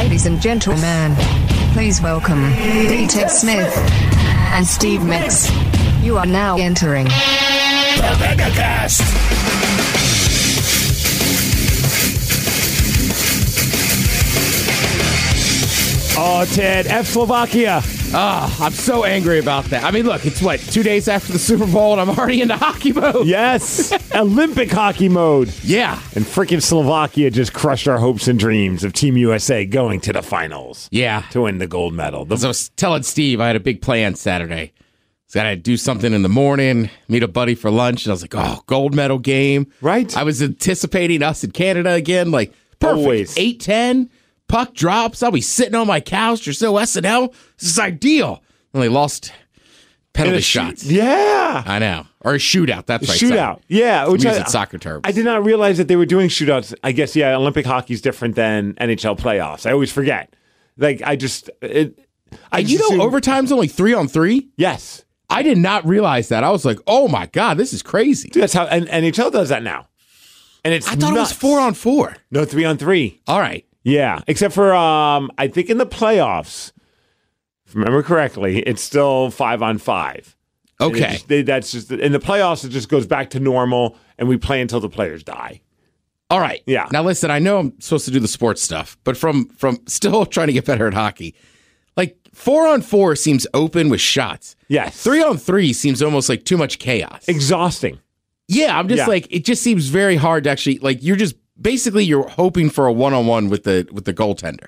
Ladies and gentlemen, please welcome D-Tech Smith and Steve Mix. You are now entering the Megacast. Oh, Ted, F Slovakia. I'm so angry about that. I mean, look, it's 2 days after the Super Bowl, and I'm already into hockey mode. Yes, Olympic hockey mode. Yeah. And freaking Slovakia just crushed our hopes and dreams of Team USA going to the finals. Yeah. To win the gold medal. As I was telling Steve, I had a big plan Saturday. So I had to do something in the morning, meet a buddy for lunch, and I was like, oh, gold medal game. Right. I was anticipating us in Canada again, like, perfect. Always. 8-10. Puck drops. I'll be sitting on my couch or so. SNL. This is ideal. And they lost penalty shots. Yeah. I know. Or a shootout. That's right. Shootout. Sorry. Yeah. Which using soccer terms. I did not realize that they were doing shootouts. I guess, yeah, Olympic hockey is different than NHL playoffs. I always forget. Like, overtime's only 3-on-3? Yes. I did not realize that. I was like, oh my God, this is crazy. Dude, that's how and NHL does that now. And it's I thought nuts. it was 4-on-4. No, 3-on-3. All right. Yeah, except for I think in the playoffs, if I remember correctly, it's still 5-on-5. Okay, that's just in the playoffs. It just goes back to normal, and we play until the players die. All right. Yeah. Now listen, I know I'm supposed to do the sports stuff, but from still trying to get better at hockey, like 4-on-4 seems open with shots. Yes. 3-on-3 seems almost like too much chaos. Exhausting. Yeah, I'm just like it just seems very hard to actually like you're hoping for a one-on-one with the goaltender.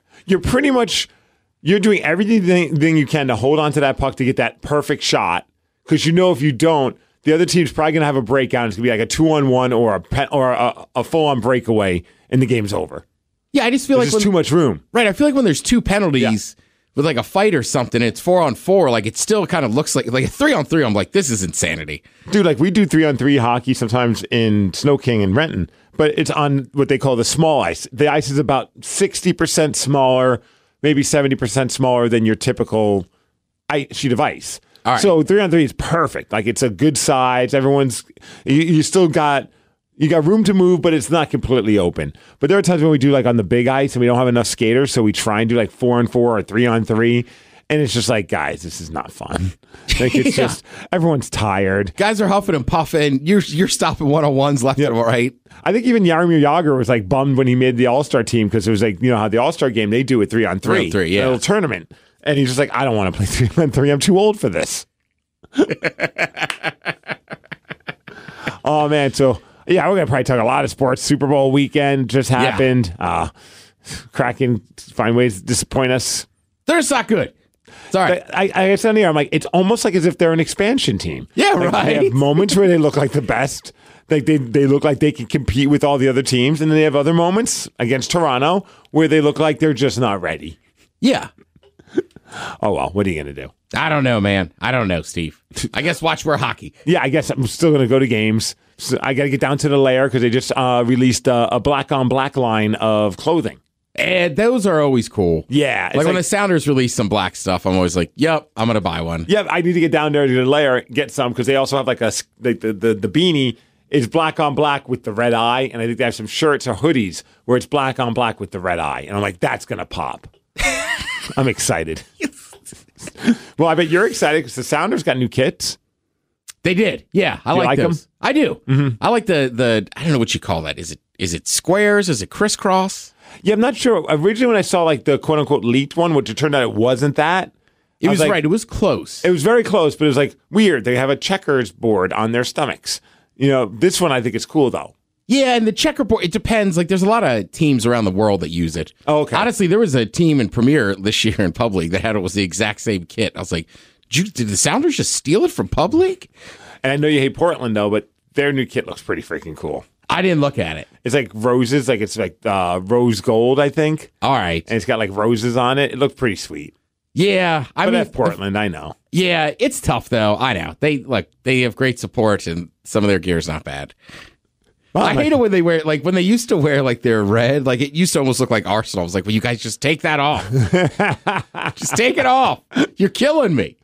You're doing everything you can to hold on to that puck to get that perfect shot because if you don't, the other team's probably going to have a breakout. It's going to be like a 2-on-1 or a full-on breakaway, and the game's over. Yeah, I just feel there's too much room. Right, I feel like when there's two penalties with like a fight or something, it's 4-on-4. Like it still kind of looks like a 3-on-3. I'm like, this is insanity, dude. Like we do 3-on-3 hockey sometimes in Snow King and Renton. But it's on what they call the small ice. The ice is about 60% smaller, maybe 70% smaller than your typical sheet of ice. All right. So 3-on-3 is perfect. Like it's a good size. You still got room to move, but it's not completely open. But there are times when we do like on the big ice and we don't have enough skaters, so we try and do like 4-on-4 or 3-on-3. And it's just like, guys, this is not fun. Like it's just everyone's tired. Guys are huffing and puffing. You're stopping one-on-ones left and right. I think even Jaromir Jagr was like bummed when he made the All-Star team because it was like, how the All-Star game, they do it 3-on-3. 3-on-3, yeah. A little tournament. And he's just like, I don't want to play 3-on-3. I'm too old for this. Oh, man. So, yeah, we're going to probably talk a lot of sports. Super Bowl weekend just happened. Yeah. Kraken find ways to disappoint us. They're just not good. It's all right. I stand here. I'm like, it's almost like as if they're an expansion team. Yeah, like, right. They have moments where they look like the best. Like they look like they can compete with all the other teams, and then they have other moments against Toronto where they look like they're just not ready. Yeah. Oh well, what are you gonna do? I don't know, man. I don't know, Steve. I guess watch more hockey. Yeah, I guess I'm still gonna go to games. So I got to get down to the layer because they just released a black-on-black line of clothing. And those are always cool. Yeah. Like when the Sounders release some black stuff, I'm always like, yep, I'm going to buy one. Yep, I need to get down there to the layer, get some, because they also have like the beanie is black on black with the red eye, and I think they have some shirts or hoodies where it's black on black with the red eye. And I'm like, that's going to pop. I'm excited. Well, I bet you're excited because the Sounders got new kits. They did. Yeah, I like those. Them? I do. Mm-hmm. I like the I don't know what you call that. Is it squares? Is it crisscross? Yeah, I'm not sure. Originally, when I saw like the quote unquote leaked one, which it turned out it wasn't that. It was right. It was close. It was very close, but it was like weird. They have a checkers board on their stomachs. This one I think is cool though. Yeah, and the checkerboard, it depends. Like, there's a lot of teams around the world that use it. Oh, okay. Honestly, there was a team in Premier this year in Public that was the exact same kit. I was like, did the Sounders just steal it from Public? And I know you hate Portland, though, but their new kit looks pretty freaking cool. I didn't look at it. It's like roses, like it's like rose gold, I think. All right. And it's got like roses on it. It looked pretty sweet. Yeah. I mean, Portland, I know. Yeah, it's tough, though. I know. They have great support, and some of their gear is not bad. Well, I hate it when they wear, like, when they used to wear, like, their red, like, it used to almost look like Arsenal. I was like, well, you guys just take that off. Just take it off. You're killing me.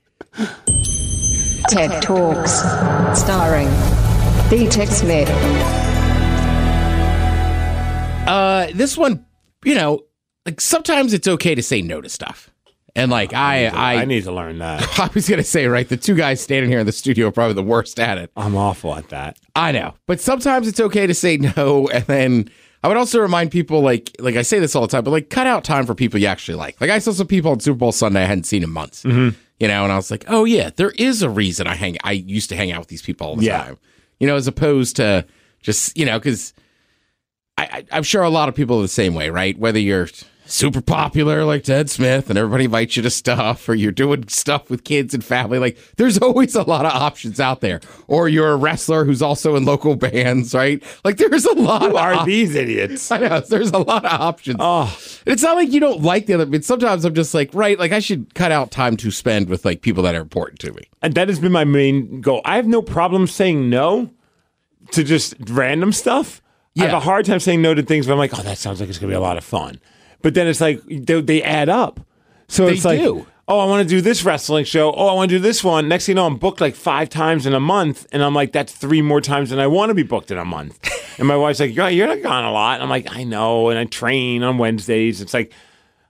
TED Talks, starring D-Tech Smith. This one, like sometimes it's okay to say no to stuff. And like I need to learn that. I was gonna say, right, the two guys standing here in the studio are probably the worst at it. I'm awful at that. I know, but sometimes it's okay to say no. And then I would also remind people, like I say this all the time, but like cut out time for people you actually like. Like I saw some people on Super Bowl Sunday I hadn't seen in months, you know, and I was like, oh yeah, there is a reason I used to hang out with these people all the time, you know, as opposed to just, you know, because I'm sure a lot of people are the same way, right? Whether you're super popular like Ted Smith and everybody invites you to stuff, or you're doing stuff with kids and family, like there's always a lot of options out there. Or you're a wrestler who's also in local bands, right? Like there's a lot. Who are these idiots? I know, there's a lot of options. Oh, It's not like you don't like the other, but sometimes I'm just like, right, like I should cut out time to spend with like people that are important to me. and that has been my main goal. I have no problem saying no to just random stuff. I have Yeah. a hard time saying no to things where I'm like, oh, that sounds like it's going to be a lot of fun. But then it's like they add up. So They it's like, do. oh, I want to do this wrestling show. Oh, I want to do this one. Next thing you know, I'm booked like 5 times in a month. And I'm like, that's 3 more times than I want to be booked in a month. And my wife's like, you're not gone a lot. And I'm like, I know. And I train on Wednesdays. It's like,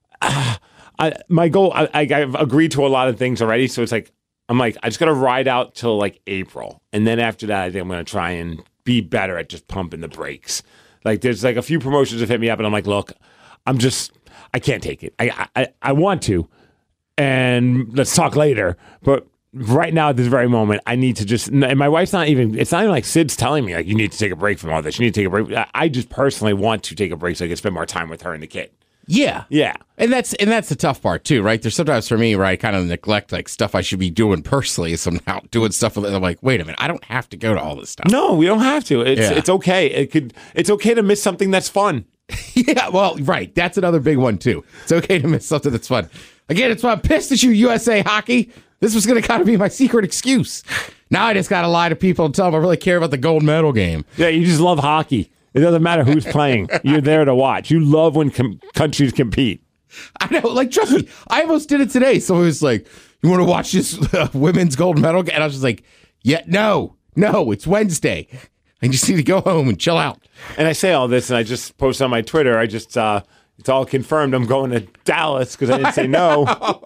my goal, I've agreed to a lot of things already. So it's like, I'm like, I just got to ride out till like April. And then after that, I think I'm going to try and be better at just pumping the brakes. Like there's like a few promotions that hit me up and I'm like, look, I can't take it. I want to, and let's talk later. But right now at this very moment, I need to just, and my wife's it's not even like Sid's telling me like, you need to take a break from all this. You need to take a break. I just personally want to take a break so I can spend more time with her and the kid. Yeah. Yeah. And that's the tough part too, right? There's sometimes for me where I kind of neglect like stuff I should be doing personally. So I'm out doing stuff with it. I'm like, wait a minute, I don't have to go to all this stuff. No, we don't have to. Yeah. It's okay. It's okay to miss something that's fun. Yeah, well, right. That's another big one too. It's okay to miss something that's fun. Again, it's why I'm pissed at you, USA Hockey. This was going to kind of be my secret excuse. Now I just got to lie to people and tell them I really care about the gold medal game. Yeah, you just love hockey. It doesn't matter who's playing. You're there to watch. You love when countries compete. I know, like, trust me, I almost did it today. So it was like, you want to watch this women's gold medal game? And I was just like, yeah, no, it's Wednesday. I just need to go home and chill out. And I say all this, and I just post on my Twitter. it's all confirmed. I'm going to Dallas because I didn't say no.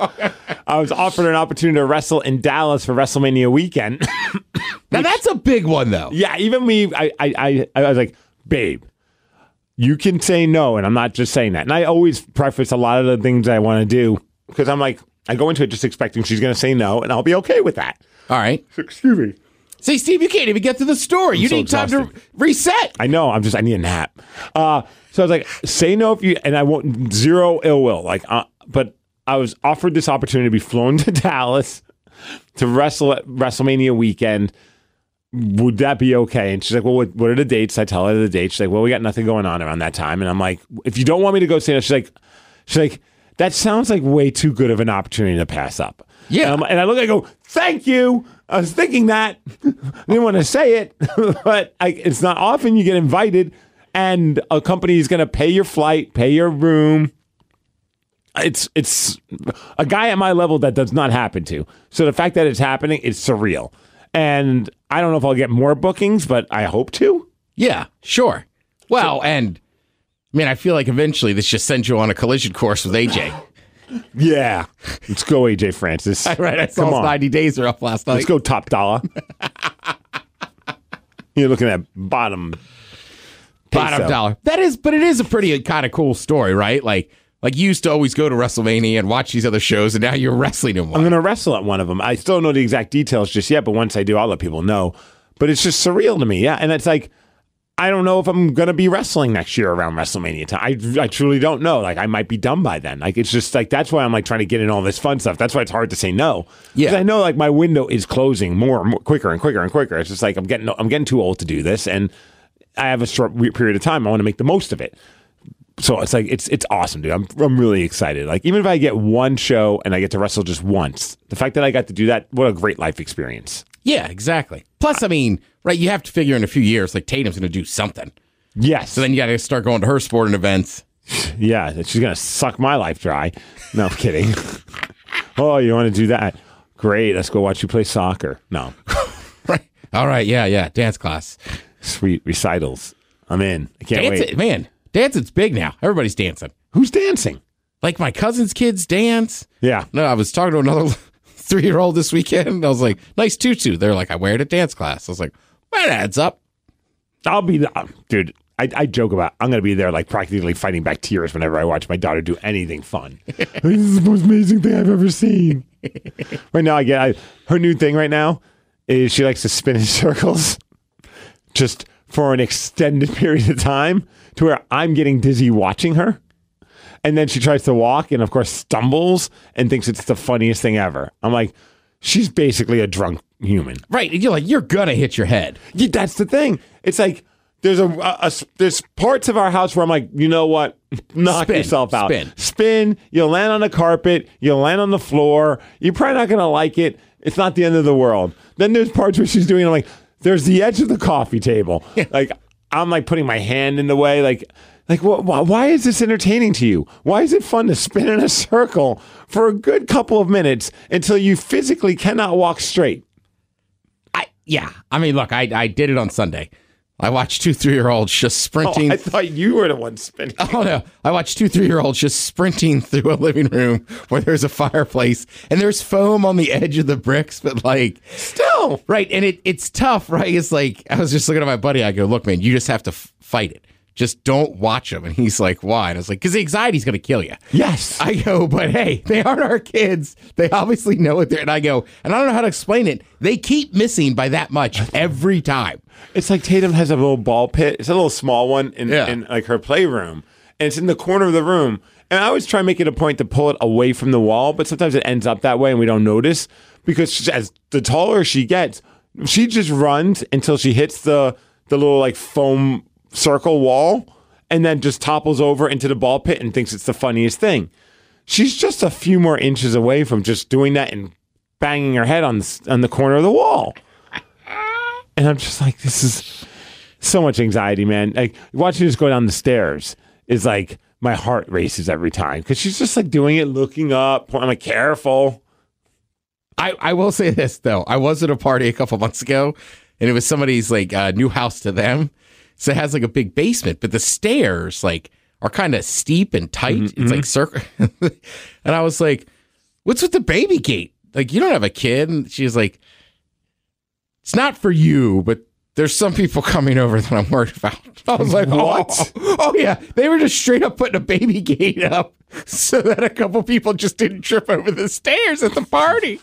I was offered an opportunity to wrestle in Dallas for WrestleMania weekend. Now that's a big one, though. Yeah, even me, I was like, babe, you can say no, and I'm not just saying that. And I always preface a lot of the things I want to do because I'm like, I go into it just expecting she's going to say no, and I'll be okay with that. All right. Excuse me. See, Steve, you can't even get to the story. You so need time to exhausted. reset. I know. I need a nap. So I was like, say no if you, and I won't, zero ill will. Like, but I was offered this opportunity to be flown to Dallas to wrestle at WrestleMania weekend. Would that be okay? And she's like, well, what are the dates? I tell her the dates. She's like, well, we got nothing going on around that time. And I'm like, if you don't want me to go say no, she's like, that sounds like way too good of an opportunity to pass up. Yeah. And I look, I go, thank you. I was thinking that. I didn't want to say it, but it's not often you get invited and a company is going to pay your flight, pay your room. It's a guy at my level that does not happen to. So the fact that it's happening is surreal. And I don't know if I'll get more bookings, but I hope to. Yeah, sure. Well, and I mean, I feel like eventually this just sends you on a collision course with AJ. Yeah. Let's go, AJ Francis. Right, I saw Come his on. 90 days are up last night. Let's go top dollar. You're looking at bottom peso. dollar. That is, but it is a pretty kind of cool story, right? Like you used to always go to WrestleMania and watch these other shows, and now you're wrestling in one. I'm going to wrestle at one of them. I still don't know the exact details just yet, but once I do, I'll let people know. But it's just surreal to me, yeah. And it's like, I don't know if I'm going to be wrestling next year around WrestleMania time. I truly don't know. Like, I might be done by then. Like, it's just like, that's why I'm like trying to get in all this fun stuff. That's why it's hard to say no. Yeah. 'Cause I know like my window is closing more quicker and quicker and quicker. It's just like, I'm getting too old to do this. And I have a short period of time. I want to make the most of it. So it's like, it's awesome, dude. I'm really excited. Like, even if I get one show and I get to wrestle just once, the fact that I got to do that, what a great life experience. Yeah, exactly. Plus, I mean, right, you have to figure in a few years, like Tatum's going to do something. Yes. So then you got to start going to her sporting events. Yeah, she's going to suck my life dry. No, I'm kidding. Oh, you want to do that? Great. Let's go watch you play soccer. No. Right. All right. Yeah. Dance class. Sweet recitals. I'm in. I can't wait. Man, dancing's big now. Everybody's dancing. Who's dancing? Like my cousin's kids dance. Yeah. No, I was talking to another 3-year-old this weekend. I was like, nice tutu. They're like, I wear it at dance class. I was like, well, that adds up. I'll be, dude, I joke about, I'm going to be there like practically fighting back tears whenever I watch my daughter do anything fun. This is the most amazing thing I've ever seen. Right now, her new thing right now is she likes to spin in circles just for an extended period of time to where I'm getting dizzy watching her. And then she tries to walk and, of course, stumbles and thinks it's the funniest thing ever. I'm like, she's basically a drunk human. Right. You're like, you're going to hit your head. Yeah, that's the thing. It's like there's parts of our house where I'm like, you know what? Knock yourself out. Spin. You'll land on the carpet. You'll land on the floor. You're probably not going to like it. It's not the end of the world. Then there's parts where she's doing, I'm like, there's the edge of the coffee table. Like, I'm like putting my hand in the way. Like, why is this entertaining to you? Why is it fun to spin in a circle for a good couple of minutes until you physically cannot walk straight? I mean, look, I did it on Sunday. I watched 2 3-year-olds just sprinting. I thought you were the one spinning. Oh, no. I watched 2 3-year-olds just sprinting through a living room where there's a fireplace and there's foam on the edge of the bricks, but like... Still! Right, and it's tough, right? It's like, I was just looking at my buddy. I go, look, man, you just have to fight it. Just don't watch them. And he's like, why? And I was like, because the anxiety's going to kill you. Yes. I go, but hey, they aren't our kids. They obviously know what they're... And I go, and I don't know how to explain it. They keep missing by that much every time. It's like Tatum has a little ball pit. It's a little small one in like her playroom. And it's in the corner of the room. And I always try and make it a point to pull it away from the wall. But sometimes it ends up that way and we don't notice. Because as the taller she gets, she just runs until she hits the little like foam circle wall and then just topples over into the ball pit and thinks it's the funniest thing. She's just a few more inches away from just doing that and banging her head on the corner of the wall. And I'm just like, this is so much anxiety, man. Like watching her just go down the stairs is like my heart races every time because she's just like doing it, looking up. I'm like, careful. I will say this though. I was at a party a couple months ago and it was somebody's like new house to them. So it has like a big basement, but the stairs like are kind of steep and tight. Mm-hmm. It's like circle. And I was like, what's with the baby gate? Like, you don't have a kid. And she's like, it's not for you, but there's some people coming over that I'm worried about. I was like, what? Oh yeah. They were just straight up putting a baby gate up so that a couple people just didn't trip over the stairs at the party.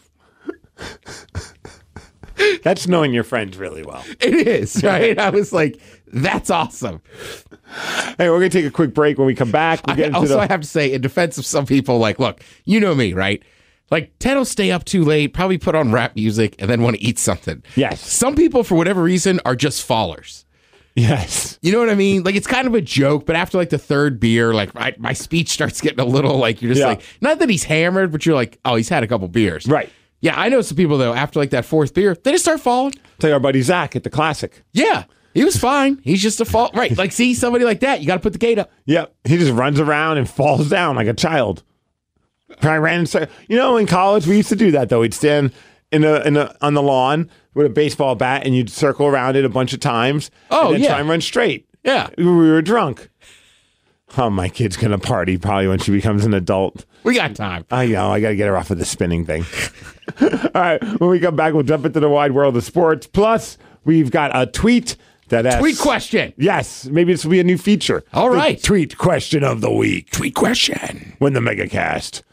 That's knowing your friends really well. It is, right? I was like, that's awesome. Hey, we're going to take a quick break. When we come back, we'll get I have to say, in defense of some people, like, look, you know me, right? Like, Ted will stay up too late, probably put on rap music, and then want to eat something. Yes. Some people, for whatever reason, are just fallers. Yes. You know what I mean? Like, it's kind of a joke, but after, like, the third beer, like, my speech starts getting a little, like, you're just like, not that he's hammered, but you're like, oh, he's had a couple beers. Right. Yeah, I know some people, though, after, like, that fourth beer, they just start falling. Tell our buddy Zach at the Classic. Yeah. He was fine. He's just a fall. Right. Like, see somebody like that, you got to put the gate up. Yep. He just runs around and falls down like a child. I ran. You know, in college, we used to do that, though. We'd stand on the lawn with a baseball bat and you'd circle around it a bunch of times. Oh, and then try and run straight. Yeah. We were drunk. Oh, my kid's going to party probably when she becomes an adult. We got time. I know. I got to get her off of the spinning thing. All right. When we come back, we'll jump into the wide world of sports. Plus, we've got a tweet that asks... Tweet question. Yes. Maybe this will be a new feature. All right. The tweet question of the week. Tweet question. When the MegaCast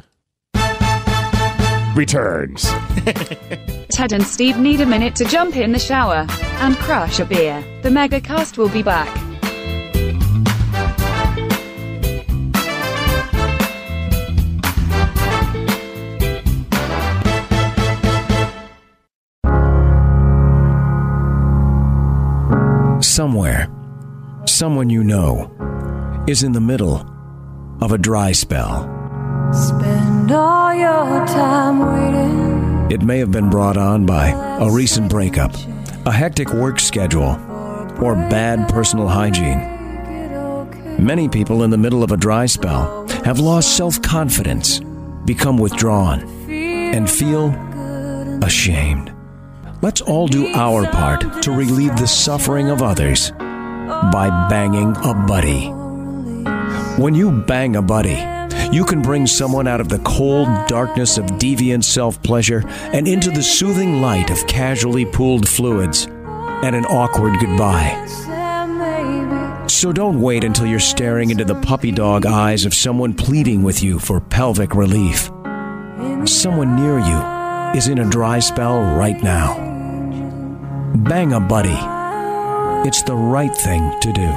returns. Ted and Steve need a minute to jump in the shower and crush a beer. The MegaCast will be back. Somewhere, someone you know is in the middle of a dry spell. Spend all your time waiting. It may have been brought on by a recent breakup, a hectic work schedule, or bad personal hygiene. Many people in the middle of a dry spell have lost self-confidence, become withdrawn, and feel ashamed. Let's all do our part to relieve the suffering of others by banging a buddy. When you bang a buddy, you can bring someone out of the cold darkness of deviant self-pleasure and into the soothing light of casually pooled fluids and an awkward goodbye. So don't wait until you're staring into the puppy dog eyes of someone pleading with you for pelvic relief. Someone near you is in a dry spell right now. Bang a buddy. It's the right thing to do.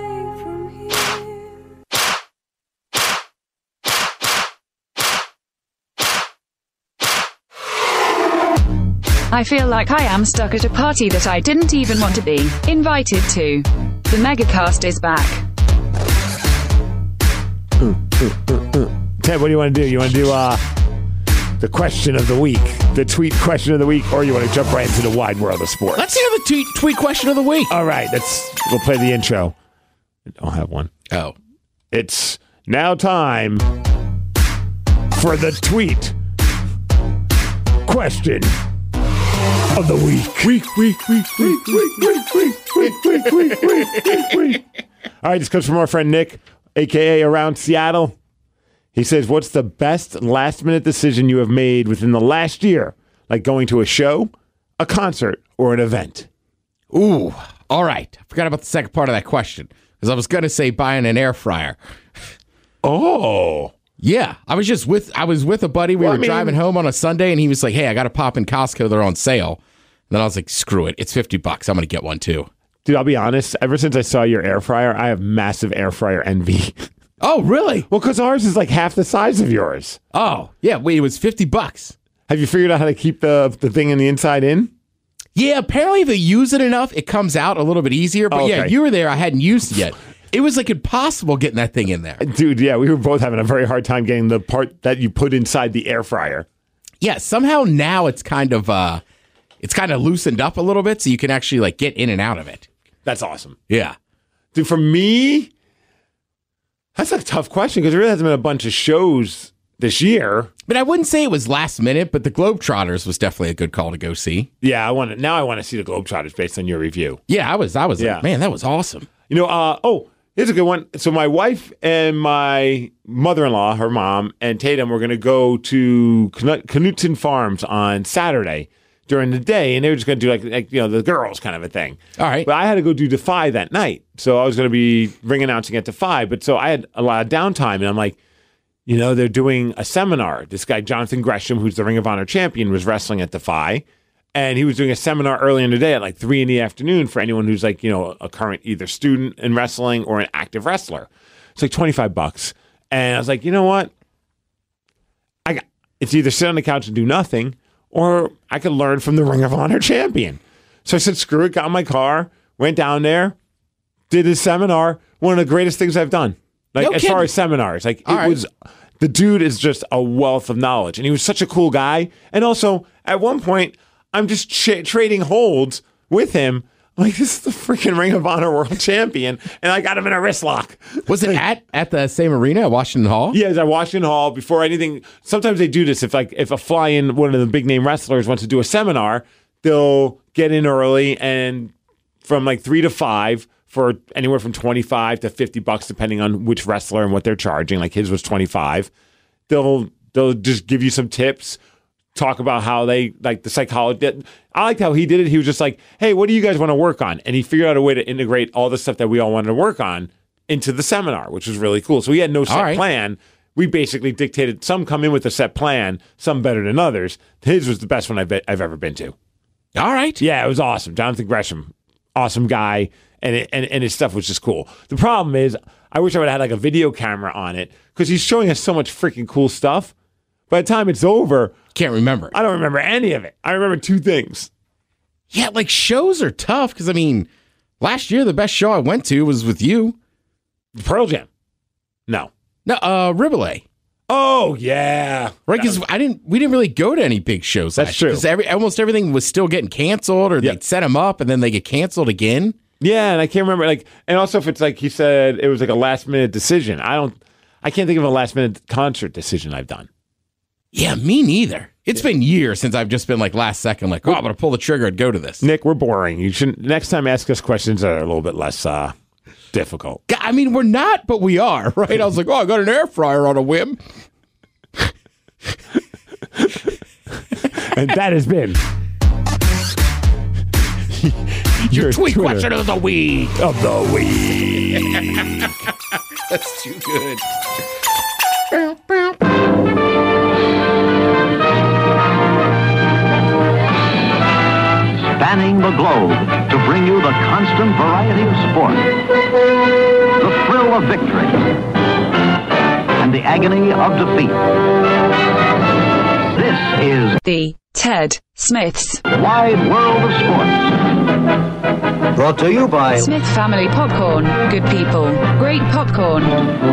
I feel like I am stuck at a party that I didn't even want to be invited to. The Megacast is back. Ted, what do you want to do? You want to do the question of the week, the tweet question of the week, or you want to jump right into the wide world of sports? Let's hear the tweet question of the week. All right, we'll play the intro. I'll have one. Oh. It's now time for the tweet question of the week. All right, this comes from our friend Nick, a.k.a. Around Seattle. He says, what's the best last-minute decision you have made within the last year? Like going to a show, a concert, or an event? Ooh, all right. I forgot about the second part of that question because I was going to say buying an air fryer. Oh. Yeah, I was with a buddy. We were driving home on a Sunday, and he was like, hey, I got to pop in Costco. They're on sale. And then I was like, screw it. It's $50. I'm going to get one, too. Dude, I'll be honest. Ever since I saw your air fryer, I have massive air fryer envy. Oh, really? Well, because ours is like half the size of yours. Oh, yeah. Wait, it was $50. Have you figured out how to keep the thing in the inside in? Yeah, apparently if you use it enough, it comes out a little bit easier. But yeah, you were there. I hadn't used it yet. It was like impossible getting that thing in there. Dude, yeah, we were both having a very hard time getting the part that you put inside the air fryer. Yeah, somehow now it's kind of loosened up a little bit so you can actually like get in and out of it. That's awesome. Yeah. Dude, for me, that's a tough question because there really hasn't been a bunch of shows this year. But I wouldn't say it was last minute, but the Globetrotters was definitely a good call to go see. Yeah, I want to see the Globetrotters based on your review. Yeah, I was like, man, that was awesome. You know, here's a good one. So my wife and my mother-in-law, her mom, and Tatum were going to go to Knutson Farms on Saturday during the day, and they were just going to do like the girls kind of a thing. All right. But I had to go do Defy that night, so I was going to be ring announcing at Defy. But so I had a lot of downtime, and I'm like, they're doing a seminar. This guy, Jonathan Gresham, who's the Ring of Honor champion, was wrestling at Defy. And he was doing a seminar early in the day at like 3 p.m. for anyone who's like, a current either student in wrestling or an active wrestler. It's like $25. And I was like, you know what? It's either sit on the couch and do nothing, or I could learn from the Ring of Honor champion. So I said, screw it, got in my car, went down there, did his seminar. One of the greatest things I've done. As far as seminars, the dude is just a wealth of knowledge. And he was such a cool guy. And also, at one point, I'm just trading holds with him. I'm like, this is the freaking Ring of Honor World Champion, and I got him in a wrist lock. Was it at the same arena at Washington Hall? Yeah, it was at Washington Hall. Before anything, sometimes they do this. If a fly-in, one of the big name wrestlers wants to do a seminar, they'll get in early and from like 3 to 5 for anywhere from $25 to $50, depending on which wrestler and what they're charging. Like his was $25. They'll just give you some tips. Talk about how they like the psychology. I liked how he did it. He was just like, hey, what do you guys want to work on? And he figured out a way to integrate all the stuff that we all wanted to work on into the seminar, which was really cool. So he had no set plan. We basically dictated. Some come in with a set plan, some better than others. His was the best one I've ever been to. All right. Yeah, it was awesome. Jonathan Gresham, awesome guy. And his stuff was just cool. The problem is, I wish I would have had like a video camera on it because he's showing us so much freaking cool stuff. By the time it's over, can't remember. I don't remember any of it. I remember 2 things. Yeah, like shows are tough because last year the best show I went to was with you. Pearl Jam. No, Ribble. Oh yeah, right. Because we didn't really go to any big shows. That's true. Because almost everything was still getting canceled, or they'd set them up and then they get canceled again. Yeah, and I can't remember. And also if it's like he said, it was like a last minute decision. I can't think of a last minute concert decision I've done. Yeah, me neither. It's been years since I've just been like last second, like, I'm going to pull the trigger and go to this. Nick, we're boring. You should next time ask us questions that are a little bit less difficult. I mean, we're not, but we are, right? I was like, I got an air fryer on a whim. And that has been your tweet Twitter question of the week. That's too good. Spanning the globe to bring you the constant variety of sport, the thrill of victory, and the agony of defeat. This is The Ted Smith's Wide World of Sports. Brought to you by Smith Family Popcorn. Good people, great popcorn.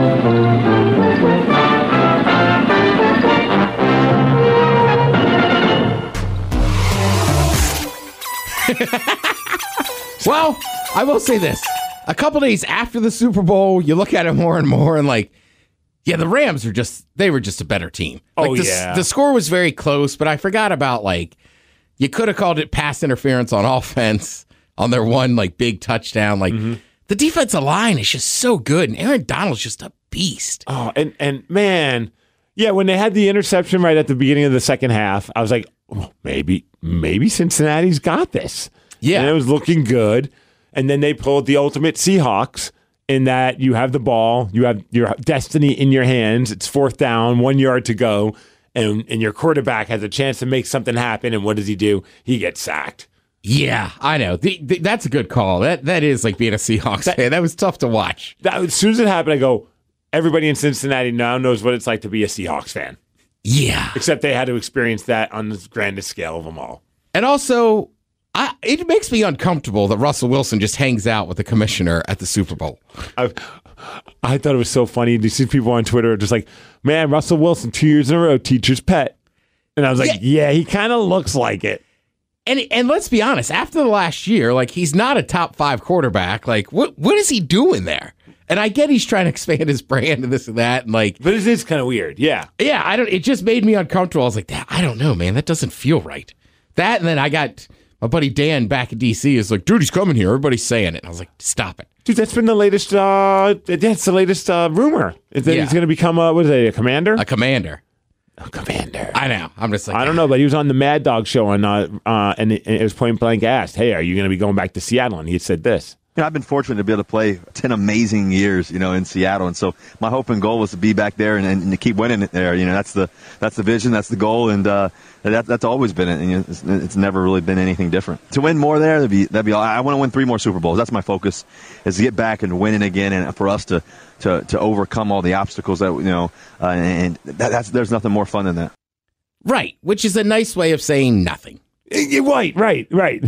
Well, I will say this. A couple days after the Super Bowl, you look at it more and more and like, yeah, the Rams were just a better team. Like the score was very close, but I forgot about like, you could have called it pass interference on offense on their one like big touchdown. Like the defensive line is just so good, and Aaron Donald's just a beast. Oh, and man, yeah, when they had the interception right at the beginning of the second half, I was like, oh, maybe Cincinnati's got this. Yeah. And it was looking good. And then they pulled the ultimate Seahawks in that you have the ball, you have your destiny in your hands. It's 4th down, 1 yard to go, and your quarterback has a chance to make something happen. And what does he do? He gets sacked. Yeah, I know. That's a good call. That is like being a Seahawks fan. That was tough to watch. As soon as it happened, I go, everybody in Cincinnati now knows what it's like to be a Seahawks fan. Yeah. Except they had to experience that on the grandest scale of them all. And also, it makes me uncomfortable that Russell Wilson just hangs out with the commissioner at the Super Bowl. I thought it was so funny to see people on Twitter just like, man, Russell Wilson 2 years in a row, teacher's pet. And I was like, yeah he kind of looks like it. And let's be honest, after the last year, like he's not a top 5 quarterback. Like what is he doing there? And I get he's trying to expand his brand and this and that, and like, but it is kind of weird. Yeah. It just made me uncomfortable. I was like, I don't know, man. That doesn't feel right. That, and then I got my buddy Dan back in DC is like, dude, he's coming here. Everybody's saying it. I was like, stop it. Dude, that's been the latest, that's the latest rumor. Is that he's going to become, a commander? A commander. A commander. I know. I'm just like, I don't know, but he was on the Mad Dog show and it was point blank asked, hey, are you going to be going back to Seattle? And he said this. I've been fortunate to be able to play 10 amazing years, in Seattle, and so my hope and goal was to be back there and to keep winning it there. That's the vision, that's the goal, and that's always been it. And it's never really been anything different. To win more there, that'd be. I want to win 3 more Super Bowls. That's my focus, is to get back and win it again, and for us to overcome all the obstacles that and there's nothing more fun than that. Right, which is a nice way of saying nothing. Right. I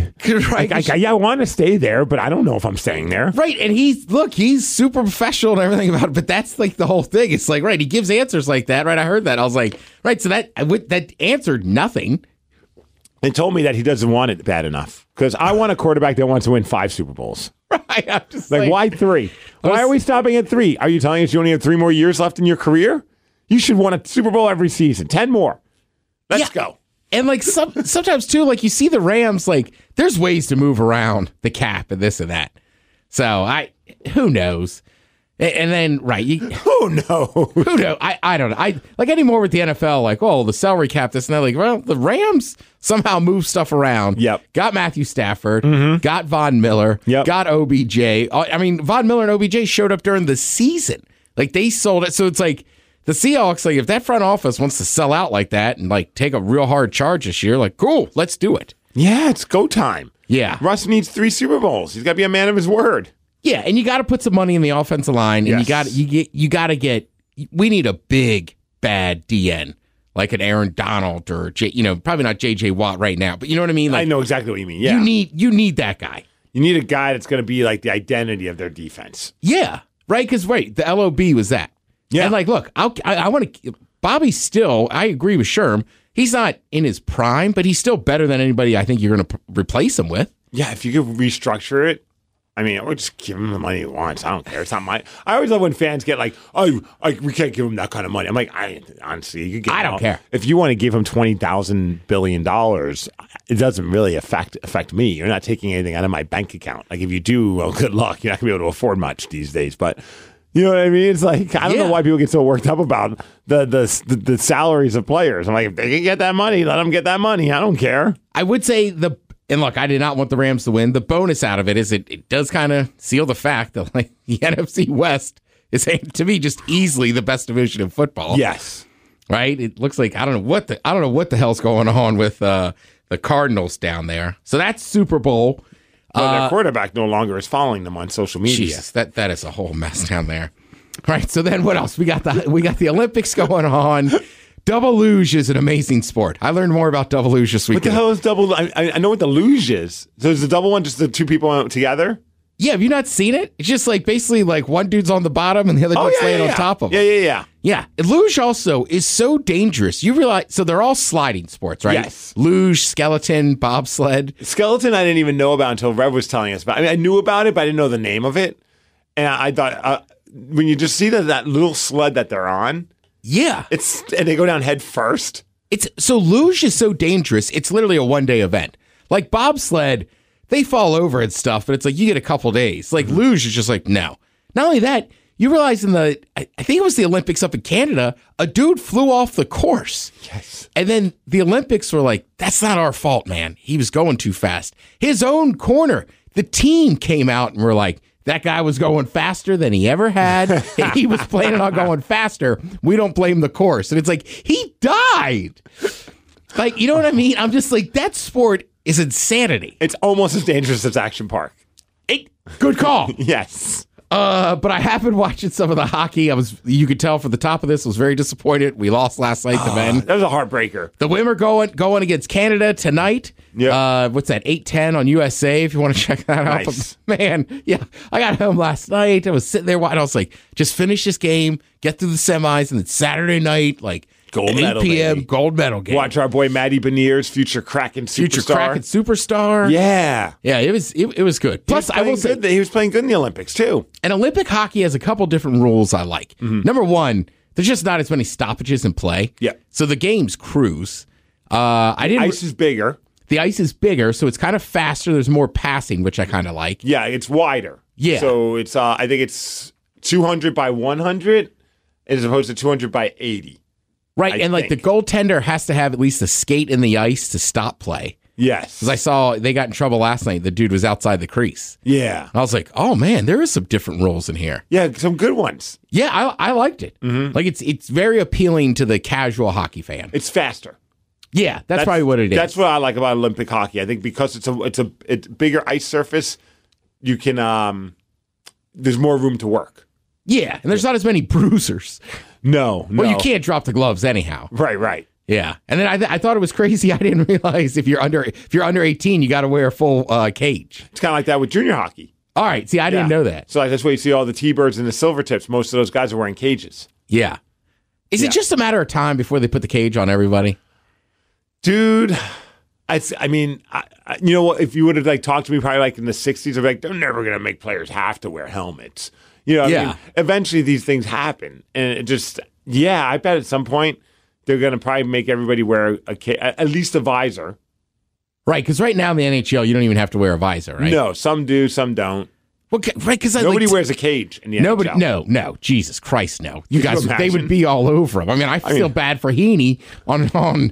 want to stay there, but I don't know if I'm staying there. Right, and he's super professional and everything about it, but that's like the whole thing. It's like, right, he gives answers like that, right? I heard that. I was like, right, so that answered nothing. They told me that he doesn't want it bad enough, because I want a quarterback that wants to win 5 Super Bowls. Right, I'm just like why 3? Why are we stopping at 3? Are you telling us you only have 3 more years left in your career? You should win a Super Bowl every season. 10 more. Let's go. And like sometimes too, like you see the Rams, like there's ways to move around the cap and this and that. So who knows? And then who knows? I don't know. I like anymore with the NFL, like, the salary cap, this and that. Like, well, the Rams somehow move stuff around. Yep. Got Matthew Stafford, got Von Miller, got OBJ. I mean, Von Miller and OBJ showed up during the season. Like they sold it. So it's like the Seahawks, like if that front office wants to sell out like that and like take a real hard charge this year, like cool, let's do it. Yeah, it's go time. Yeah. Russ needs 3 Super Bowls. He's got to be a man of his word. Yeah, and you got to put some money in the offensive line, and you got to get. We need a big bad DN like an Aaron Donald or probably not J.J. Watt right now, but you know what I mean. Like, I know exactly what you mean. Yeah, you need that guy. You need a guy that's going to be like the identity of their defense. Yeah, right. Because the LOB was that. Yeah, and like, look, I want to. Bobby's still. I agree with Sherm. He's not in his prime, but he's still better than anybody I think you're going to replace him with. Yeah, if you could restructure it. I mean, we'll just give him the money he wants. I don't care. It's not my. I always love when fans get like, "Oh, we can't give him that kind of money." I'm like, honestly, you could get. I don't care. If you want to give him $20,000 billion, it doesn't really affect me. You're not taking anything out of my bank account. Like if you do, well, good luck. You're not gonna be able to afford much these days. But you know what I mean? It's like I don't know why people get so worked up about the salaries of players. I'm like, if they can get that money, let them get that money. I don't care. I would say and look, I did not want the Rams to win. The bonus out of it is it does kind of seal the fact that like the NFC West is, to me, just easily the best division in football. Yes, right. It looks like I don't know what the hell's going on with the Cardinals down there. So that's Super Bowl. Well, their quarterback no longer is following them on social media. Jesus, that is a whole mess down there. All right. So then what else? We got the Olympics going on. Double luge is an amazing sport. I learned more about double luge this weekend. What the hell is double? I know what the luge is. So is the double one just the two people together? Yeah, have you not seen it? It's just like basically like one dude's on the bottom and the other dude's laying on top of him. Yeah. Yeah. Luge also is so dangerous. You realize, so they're all sliding sports, right? Yes. Luge, skeleton, bobsled. Skeleton I didn't even know about until Rev was telling us about. I mean, I knew about it, but I didn't know the name of it. And I thought, when you just see that little sled that they're on, yeah, and they go down head first. So luge is so dangerous. It's literally a one-day event. Like bobsled, they fall over and stuff, but it's like you get a couple days. Like luge is just like no. Not only that, you realize I think it was the Olympics up in Canada, a dude flew off the course. Yes. And then the Olympics were like, that's not our fault, man. He was going too fast. His own corner, the team came out and were like, that guy was going faster than he ever had. And he was planning on going faster. We don't blame the course. And it's like, he died. Like, you know what I mean? I'm just like, that sport is insanity. It's almost as dangerous as Action Park. Good call. Yes. But I have been watching some of the hockey. You could tell from the top of this, I was very disappointed. We lost last night to Ben. That was a heartbreaker. The women are going against Canada tonight. Yeah. What's that? 8:10 on USA. If you want to check that out. Nice. But man, yeah. I got home last night. I was sitting there watching. I was like, just finish this game, get through the semis, and then Saturday night, like Gold at medal, 8 p.m. baby. Gold medal game. Watch our boy Maddie Beniers, future Kraken superstar. Yeah. Yeah. It was good. Plus, I will say he was playing good in the Olympics too. And Olympic hockey has a couple different rules I like. Mm-hmm. Number one, there's just not as many stoppages in play. Yeah. So the games cruise. Ice is bigger. The ice is bigger, so it's kind of faster. There's more passing, which I kind of like. Yeah, it's wider. Yeah. So it's I think it's 200 by 100 as opposed to 200 by 80. Right, I and like think. the goaltender has to have at least a skate in the ice to stop play. Yes. Because I saw they got in trouble last night. The dude was outside the crease. Yeah. I was like, oh man, there is some different rules in here. Yeah, some good ones. Yeah, I liked it. Mm-hmm. Like it's very appealing to the casual hockey fan. It's faster. Yeah, that's probably what it is. That's what I like about Olympic hockey. I think because it's a bigger ice surface, you can there's more room to work. Yeah, and there's not as many bruisers. No. Well, you can't drop the gloves anyhow. Right. Yeah, and then I thought it was crazy. I didn't realize if you're under 18, you got to wear a full cage. It's kind of like that with junior hockey. All right, see, I didn't know that. So that's why you see all the T-Birds and the silver tips. Most of those guys are wearing cages. Yeah. Is it just a matter of time before they put the cage on everybody? Dude, I mean, you know what? If you would have like talked to me probably like in the 60s, I'd be like, they're never going to make players have to wear helmets. You know, I mean, eventually these things happen. And it just, I bet at some point they're going to probably make everybody wear at least a visor. Right, because right now in the NHL, you don't even have to wear a visor, right? No, some do, some don't. Well, right, because nobody wears a cage in the NHL. No, Jesus Christ, no! You guys, they would be all over him. I mean, I feel bad for Heaney on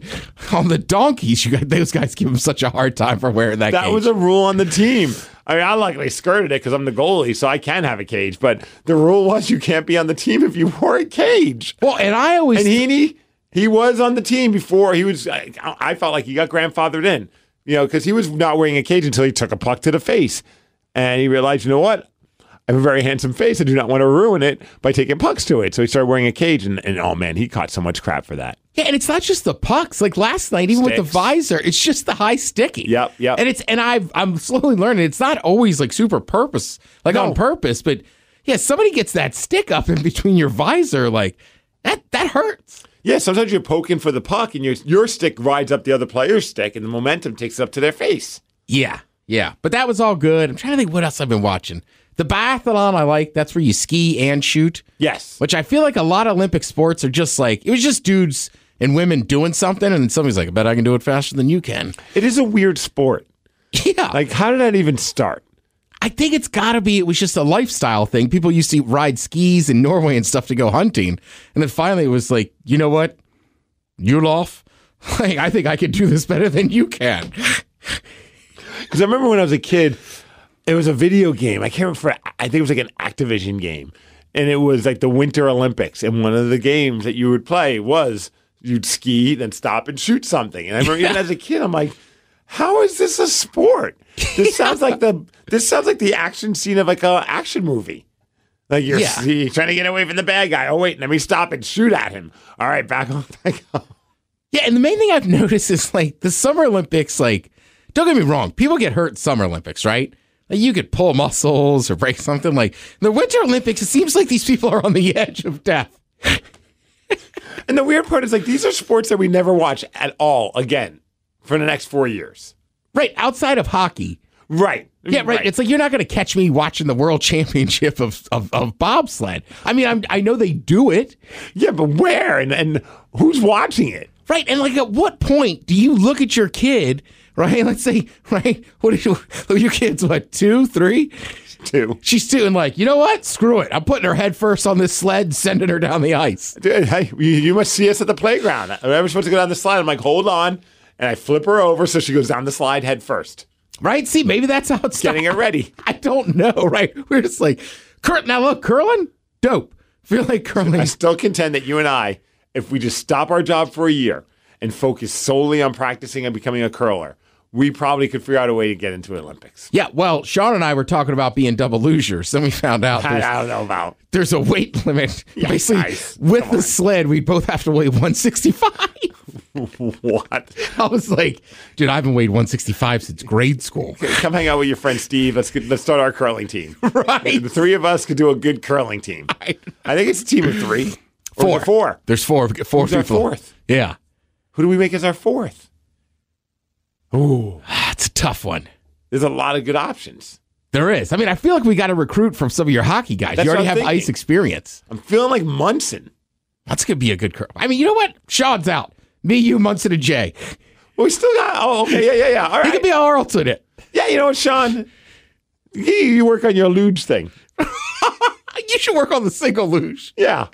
the donkeys. Those guys give him such a hard time for wearing that. That cage. was a rule on the team. I mean, I luckily skirted it because I'm the goalie, so I can have a cage. But the rule was you can't be on the team if you wore a cage. Well, and Heaney, he was on the team before he was. I felt like he got grandfathered in, because he was not wearing a cage until he took a puck to the face. And he realized, you know what? I have a very handsome face. I do not want to ruin it by taking pucks to it. So he started wearing a cage, and oh man, he caught so much crap for that. Yeah, and it's not just the pucks. Like last night, even with the visor, it's just the high sticky. Yep. And I'm slowly learning it's not always like super on purpose, but yeah, somebody gets that stick up in between your visor, like that hurts. Yeah, sometimes you're poking for the puck, and your stick rides up the other player's stick, and the momentum takes it up to their face. Yeah. Yeah, but that was all good. I'm trying to think what else I've been watching. The biathlon I like. That's where you ski and shoot. Yes. Which I feel like a lot of Olympic sports are just like, it was just dudes and women doing something, and somebody's like, I bet I can do it faster than you can. It is a weird sport. Yeah. Like, how did that even start? I think it's got to be, it was just a lifestyle thing. People used to ride skis in Norway and stuff to go hunting. And then finally it was like, you know what? Yulof, like, I think I can do this better than you can. Because I remember when I was a kid, it was a video game. I can't remember. I think it was like an Activision game. And it was like the Winter Olympics. And one of the games that you would play was you'd ski, then stop and shoot something. And I remember even as a kid, I'm like, how is this a sport? This sounds like the action scene of like an action movie. Like you're trying to get away from the bad guy. Oh wait, let me stop and shoot at him. All right, back on. Yeah, and the main thing I've noticed is like the Summer Olympics, like, don't get me wrong, people get hurt in Summer Olympics, right? Like you could pull muscles or break something. Like the Winter Olympics, it seems like these people are on the edge of death. And the weird part is like these are sports that we never watch at all again for the next 4 years. Right, outside of hockey. Right. Yeah, right. It's like you're not going to catch me watching the World Championship of bobsled. I mean, I know they do it. Yeah, but where and who's watching it? Right, and like at what point do you look at your kid, right? Let's say, right, what are your kids, what, 2, 3? 2. She's 2, and like, you know what? Screw it. I'm putting her head first on this sled, sending her down the ice. Dude, hey, you must see us at the playground. I'm supposed to go down the slide. I'm like, hold on. And I flip her over so she goes down the slide head first. Right? See, maybe that's how it's getting it ready. I don't know, right? We're just like, now look, curling? Dope. Feel like curling. I still contend that you and I, if we just stop our job for a year and focus solely on practicing and becoming a curler, we probably could figure out a way to get into Olympics. Yeah, well, Sean and I were talking about being double losers. Then we found out I don't know about. There's a weight limit. Yeah, basically, guys, with the sled, we'd both have to weigh 165. What? I was like, dude, I haven't weighed 165 since grade school. Come hang out with your friend Steve. Let's start our curling team. Right. The 3 of us could do a good curling team. I think it's a team of 3. 4. 4. There's 4 Who's people. our 4th? Yeah. Who do we make as our 4th? Ooh, it's a tough one. There's a lot of good options. There is. I mean, I feel like we got to recruit from some of your hockey guys. That's you already what I'm have thinking. ice experience. I'm feeling like Munson. That's going to be a good curl. I mean, you know what? Sean's out. Me, you, Munson, and Jay. Well, we still got. Oh, okay, yeah. All right. He could be our alternate. Yeah, you know what, Sean? You work on your luge thing. You should work on the single luge. Yeah.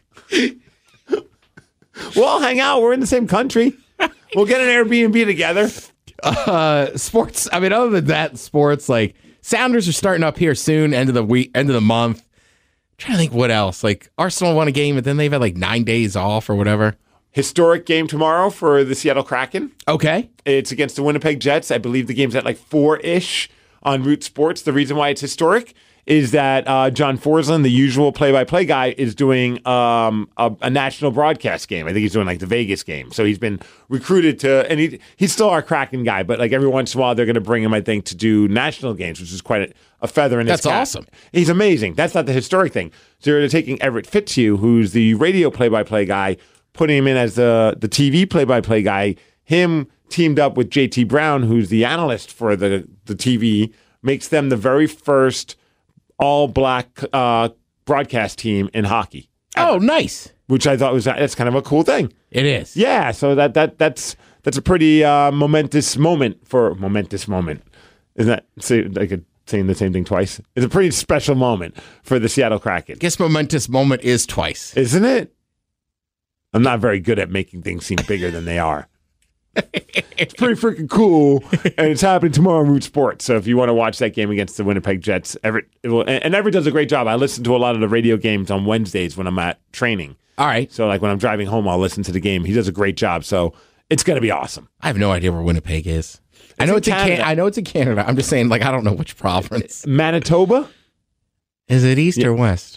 We'll all hang out. We're in the same country. We'll get an Airbnb together. Sports. I mean, other than that, sports, like Sounders are starting up here soon, end of the week, end of the month. I'm trying to think what else. Like Arsenal won a game, but then they've had like 9 days off or whatever. Historic game tomorrow for the Seattle Kraken. Okay. It's against the Winnipeg Jets. I believe the game's at like 4-ish on Root Sports. The reason why it's historic is that John Forsland, the usual play-by-play guy, is doing a national broadcast game. I think he's doing like the Vegas game. So he's been recruited to, and he's still our Kraken guy, but like every once in a while they're going to bring him, I think, to do national games, which is quite a feather in his cap. That's awesome. He's amazing. That's not the historic thing. So they're taking Everett Fitzhugh, who's the radio play-by-play guy, putting him in as the TV play-by-play guy. Him teamed up with JT Brown, who's the analyst for the TV, makes them the very first all-black broadcast team in hockey. Oh, nice. Which I thought that's kind of a cool thing. It is. Yeah, so that's a pretty momentous moment. Isn't that saying the same thing twice? It's a pretty special moment for the Seattle Kraken. I guess momentous moment is twice. Isn't it? I'm not very good at making things seem bigger than they are. It's pretty freaking cool, and it's happening tomorrow on Root Sports. So if you want to watch that game against the Winnipeg Jets, Everett does a great job. I listen to a lot of the radio games on Wednesdays when I'm at training. All right. So like when I'm driving home, I'll listen to the game. He does a great job. So it's going to be awesome. I have no idea where Winnipeg is. I know it's in Canada. I know it's in Canada. I'm just saying, like, I don't know which province. Manitoba? Is it east or west?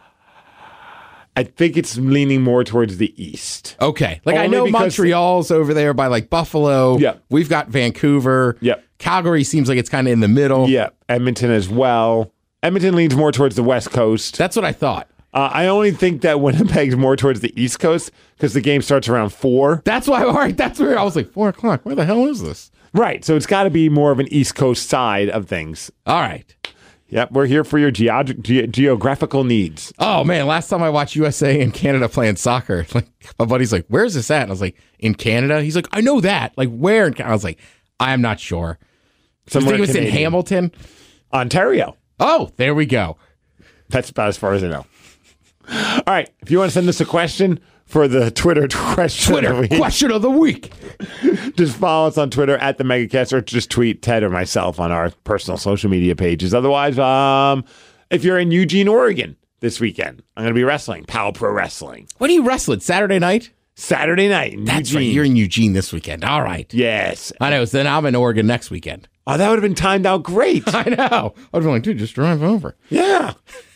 I think it's leaning more towards the east. Okay. Like, Only I know because Montreal's over there by, like, Buffalo. Yeah. We've got Vancouver. Yep. Calgary seems like it's kind of in the middle. Yeah. Edmonton as well. Edmonton leans more towards the west coast. That's what I thought. I only think that Winnipeg's more towards the east coast because the game starts around 4. That's why, all right, that's where I was like, 4 o'clock. Where the hell is this? Right. So it's got to be more of an East Coast side of things. All right. Yep. We're here for your geographical needs. Oh, man. Last time I watched USA and Canada playing soccer, like my buddy's like, where's this at? And I was like, in Canada? He's like, I know that. Like, where? I was like, I'm not sure. Somewhere I think it was in Hamilton? Ontario. Oh, there we go. That's about as far as I know. All right. If you want to send us a question for the Twitter question of the week, just follow us on Twitter at the Megacast, or just tweet Ted or myself on our personal social media pages. Otherwise, if you're in Eugene, Oregon this weekend, I'm going to be wrestling Pal Pro Wrestling. When are you wrestling? Saturday night? Saturday night in That's Eugene. right. You're in Eugene this weekend. All right. Yes. I know. So then I'm in Oregon next weekend. Oh, that would have been timed out great. I know. I'd be like, dude, just drive over. Yeah.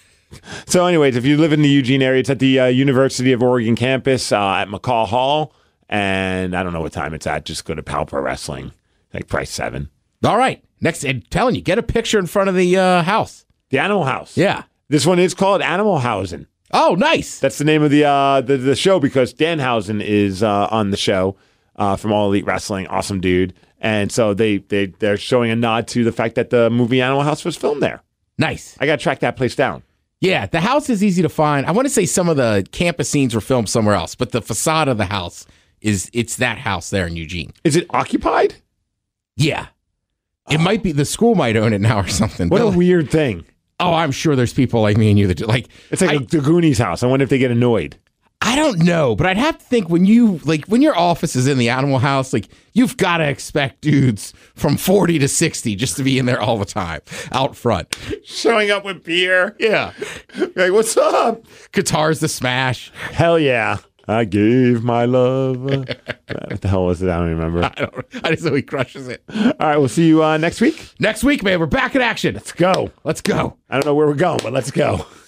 So anyways, if you live in the Eugene area, it's at the University of Oregon campus at McCall Hall. And I don't know what time it's at. Just go to Pal Pro Wrestling. Like price $7. All right. Next, I'm telling you, get a picture in front of the house. The Animal House. Yeah. This one is called Animal Housing. Oh, nice. That's the name of the show because Danhausen is on the show from All Elite Wrestling. Awesome dude. And so they're showing a nod to the fact that the movie Animal House was filmed there. Nice. I got to track that place down. Yeah, the house is easy to find. I want to say some of the campus scenes were filmed somewhere else, but the facade of the house it's that house there in Eugene. Is it occupied? Yeah. It might be, the school might own it now or something. What a weird thing. Oh, I'm sure there's people like me and you that do. Like, it's like the Goonies house. I wonder if they get annoyed. I don't know, but I'd have to think when your office is in the Animal House, like you've got to expect dudes from 40 to 60 just to be in there all the time, out front, showing up with beer. Yeah, like what's up? Guitars to smash. Hell yeah! I gave my love. What the hell was it? I don't remember. I just know he crushes it. All right, we'll see you next week. Next week, man. We're back in action. Let's go. Let's go. I don't know where we're going, but let's go.